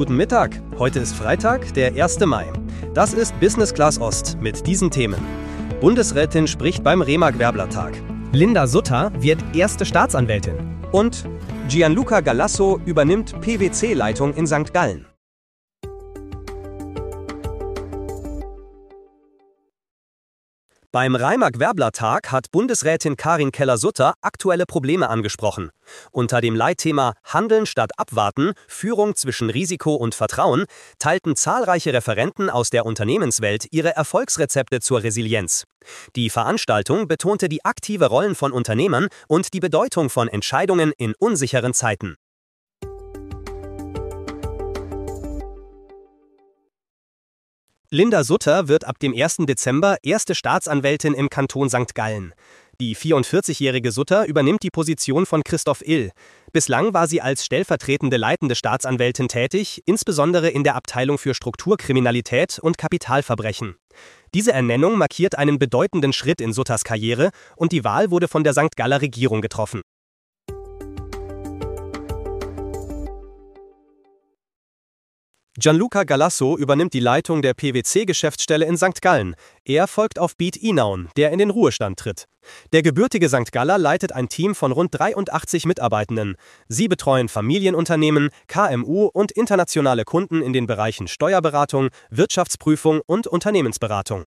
Guten Mittag, heute ist Freitag, der 1. Mai. Das ist Business Class Ost mit diesen Themen. Bundesrätin spricht beim Remag-Werbler-Tag. Linda Sutter wird erste Staatsanwältin. Und Gianluca Galasso übernimmt PwC-Leitung in St. Gallen. Beim Remag-Werbler-Tag hat Bundesrätin Karin Keller-Sutter aktuelle Probleme angesprochen. Unter dem Leitthema Handeln statt Abwarten, Führung zwischen Risiko und Vertrauen teilten zahlreiche Referenten aus der Unternehmenswelt ihre Erfolgsrezepte zur Resilienz. Die Veranstaltung betonte die aktive Rollen von Unternehmern und die Bedeutung von Entscheidungen in unsicheren Zeiten. Linda Sutter wird ab dem 1. Dezember erste Staatsanwältin im Kanton St. Gallen. Die 44-jährige Sutter übernimmt die Position von Christoph Ill. Bislang war sie als stellvertretende leitende Staatsanwältin tätig, insbesondere in der Abteilung für Strukturkriminalität und Kapitalverbrechen. Diese Ernennung markiert einen bedeutenden Schritt in Sutters Karriere und die Wahl wurde von der St. Galler Regierung getroffen. Gianluca Galasso übernimmt die Leitung der PwC-Geschäftsstelle in St. Gallen. Er folgt auf Beat Inaun, der in den Ruhestand tritt. Der gebürtige St. Galler leitet ein Team von rund 83 Mitarbeitenden. Sie betreuen Familienunternehmen, KMU und internationale Kunden in den Bereichen Steuerberatung, Wirtschaftsprüfung und Unternehmensberatung.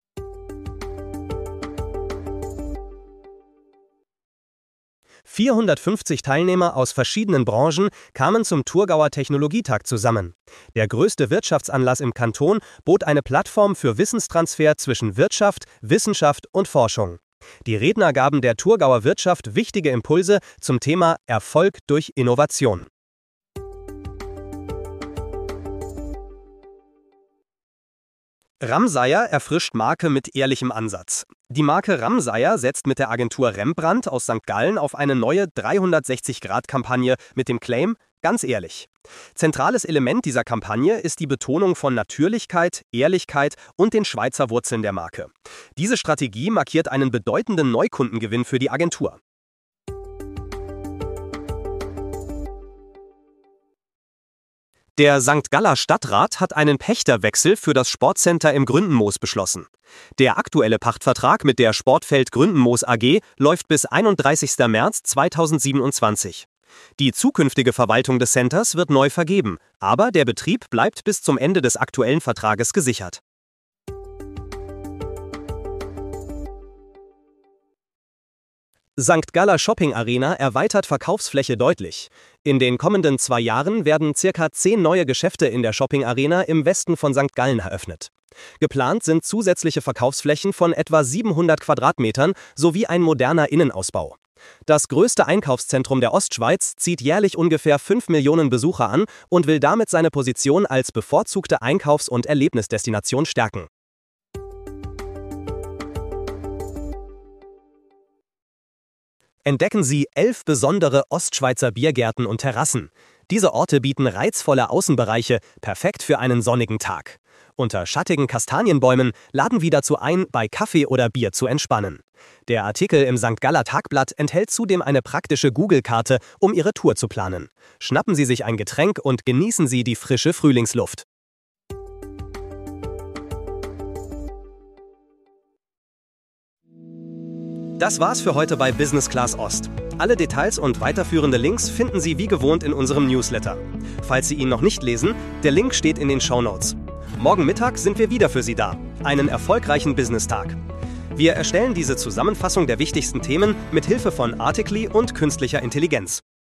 (450 Teilnehmer aus verschiedenen Branchen kamen zum Thurgauer Technologietag zusammen. Der größte Wirtschaftsanlass im Kanton bot eine Plattform für Wissenstransfer zwischen Wirtschaft, Wissenschaft und Forschung. Die Redner gaben der Thurgauer Wirtschaft wichtige Impulse zum Thema Erfolg durch Innovation. Ramseyer erfrischt Marke mit ehrlichem Ansatz. Die Marke Ramseyer setzt mit der Agentur Rembrandt aus St. Gallen auf eine neue 360-Grad-Kampagne mit dem Claim »Ganz ehrlich«. Zentrales Element dieser Kampagne ist die Betonung von Natürlichkeit, Ehrlichkeit und den Schweizer Wurzeln der Marke. Diese Strategie markiert einen bedeutenden Neukundengewinn für die Agentur. Der St. Galler Stadtrat hat einen Pächterwechsel für das Sportcenter im Gründenmoos beschlossen. Der aktuelle Pachtvertrag mit der Sportfeld Gründenmoos AG läuft bis 31. März 2027. Die zukünftige Verwaltung des Centers wird neu vergeben, aber der Betrieb bleibt bis zum Ende des aktuellen Vertrages gesichert. St. Galler Shopping Arena erweitert Verkaufsfläche deutlich. In den kommenden 2 Jahren werden ca. 10 neue Geschäfte in der Shopping Arena im Westen von St. Gallen eröffnet. Geplant sind zusätzliche Verkaufsflächen von etwa 700 Quadratmetern sowie ein moderner Innenausbau. Das größte Einkaufszentrum der Ostschweiz zieht jährlich ungefähr 5 Millionen Besucher an und will damit seine Position als bevorzugte Einkaufs- und Erlebnisdestination stärken. Entdecken Sie 11 besondere Ostschweizer Biergärten und Terrassen. Diese Orte bieten reizvolle Außenbereiche, perfekt für einen sonnigen Tag. Unter schattigen Kastanienbäumen laden wir dazu ein, bei Kaffee oder Bier zu entspannen. Der Artikel im St. Galler Tagblatt enthält zudem eine praktische Google-Karte, um Ihre Tour zu planen. Schnappen Sie sich ein Getränk und genießen Sie die frische Frühlingsluft. Das war's für heute bei Business Class Ost. Alle Details und weiterführende Links finden Sie wie gewohnt in unserem Newsletter. Falls Sie ihn noch nicht lesen, der Link steht in den Shownotes. Morgen Mittag sind wir wieder für Sie da. Einen erfolgreichen Business-Tag. Wir erstellen diese Zusammenfassung der wichtigsten Themen mit Hilfe von Articly und künstlicher Intelligenz.